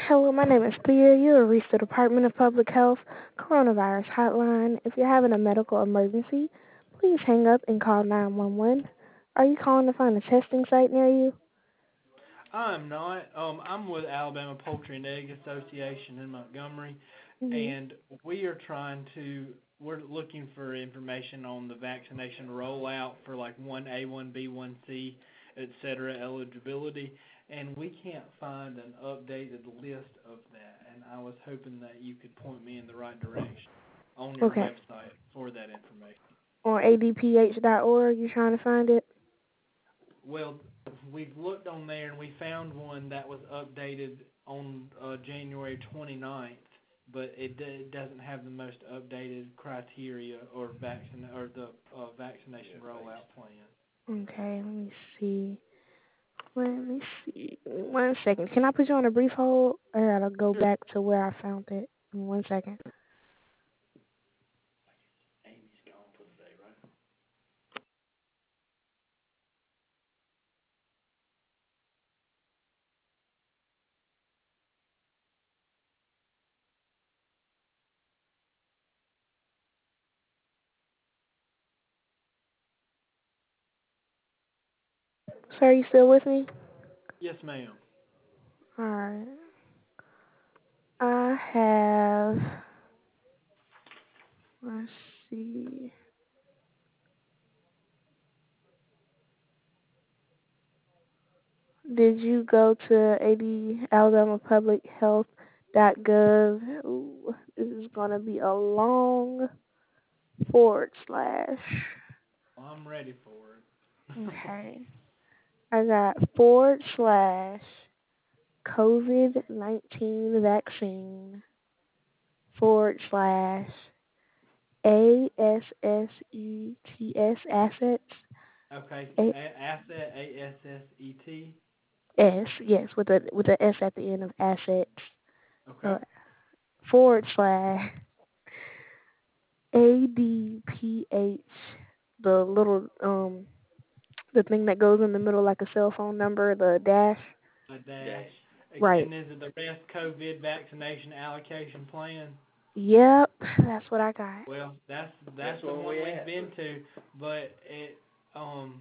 Hello, my name is Thea. You have reached the Department of Public Health Coronavirus Hotline. If you're having a medical emergency, please hang up and call 911. Are you calling to find a testing site near you? I'm not. I'm with Alabama Poultry and Egg Association in Montgomery, Hmm. and we're looking for information on the vaccination rollout for like 1A, 1B, 1C, etc. eligibility, and we can't find an updated list of that. And I was hoping that you could point me in the right direction on your Okay. website for that information. On adph.org, you trying to find it? Well, we've looked on there and we found one that was updated on January 29th, but it doesn't have the most updated criteria or the vaccination rollout plan. Okay, let me see. Let me see. 1 second. Can I put you on a brief hold? I gotta go Sure. back to where I found it. 1 second. Amy's gone for the day, right? Sir, you still with me? Yes, ma'am. Alright. I have, let's see. Did you go to AlabamaPublicHealth.gov? Ooh, this is going to be a long forward slash. Well, I'm ready for it. Okay. I got forward slash COVID-19 vaccine forward slash ASSETS assets. Okay, A- asset ASSET. S, yes, with a S at the end of assets. Okay. Uh, forward slash ADPH, the little the thing that goes in the middle like a cell phone number, the dash. A dash. Right. And is it the rest COVID vaccination allocation plan? Yep, that's what I got. Well, that's the one we've been to, but it um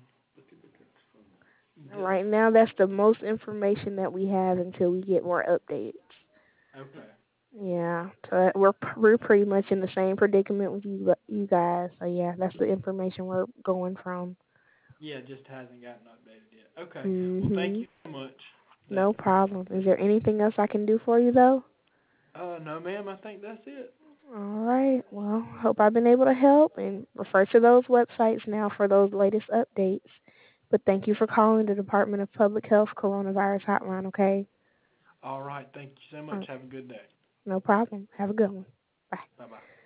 d- Right now, that's the most information that we have until we get more updates. okay. Yeah, so we're pretty much in the same predicament with you guys. So yeah, that's the information we're going from. Yeah, just hasn't gotten updated yet. Okay. Well, thank Mhm. you so much. That No problem. Is there anything else I can do for you though? no ma'am, I think that's it. All right. Well, hope I've been able to help and refer to those websites now for those latest updates. But thank you for calling the Department of Public Health Coronavirus Hotline, okay? All right, thank you so All much. right. Have a good day. No problem. Have a good one. Bye. Bye bye.